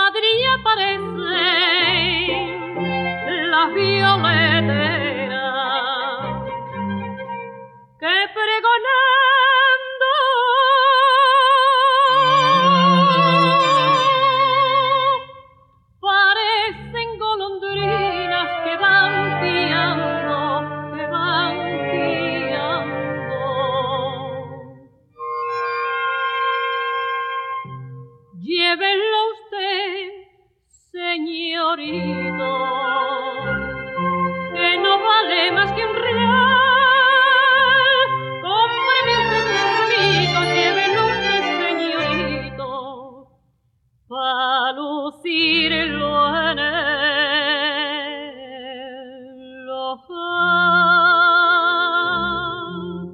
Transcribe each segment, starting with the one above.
cuadrilla parecen las violeteras que pregonando parecen golondrinas que van piando, que van piando. Llévenlo usted, señorito, que no vale más que un real. Cómpreme usted un rubito, llévenlo usted, señorito, pa' lucirlo en el ojal.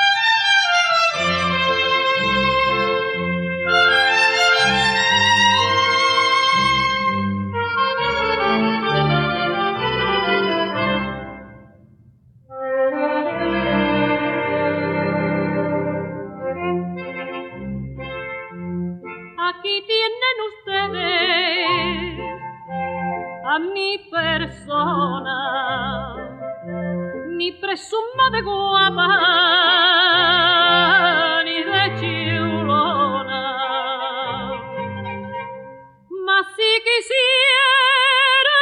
Aquí tienen ustedes a mi persona, ni presuma de guapa, ni de chulona, mas si quisiera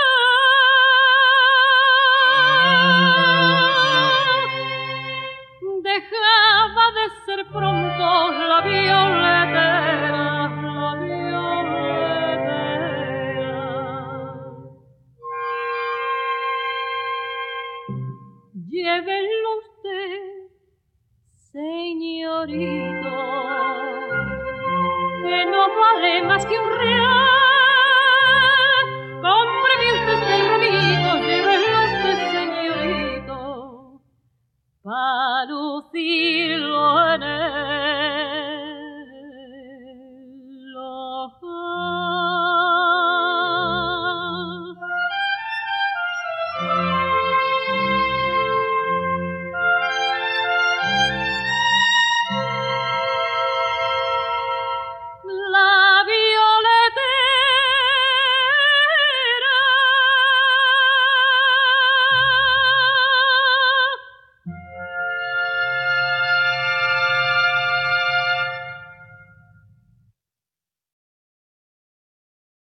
dejaba de ser pronto la violetera, la violetera. Llévenlo usted, señorito, que no vale más que un